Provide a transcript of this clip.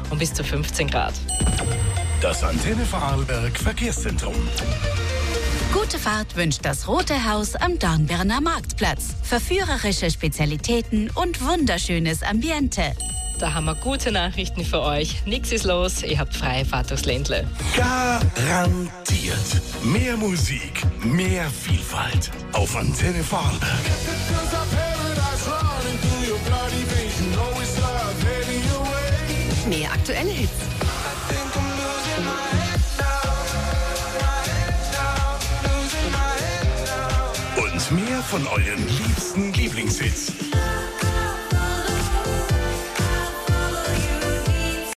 und bis zu 15 Grad. Das Antenne Vorarlberg Verkehrszentrum. Gute Fahrt wünscht das Rote Haus am Dornbirner Marktplatz. Verführerische Spezialitäten und wunderschönes Ambiente. Da haben wir gute Nachrichten für euch. Nix ist los, ihr habt freie Fahrt durchs Ländle. Garantiert. Mehr Musik, mehr Vielfalt auf Antenne Vorarlberg. Mehr aktuelle Hits. Und mehr von euren liebsten Lieblingshits.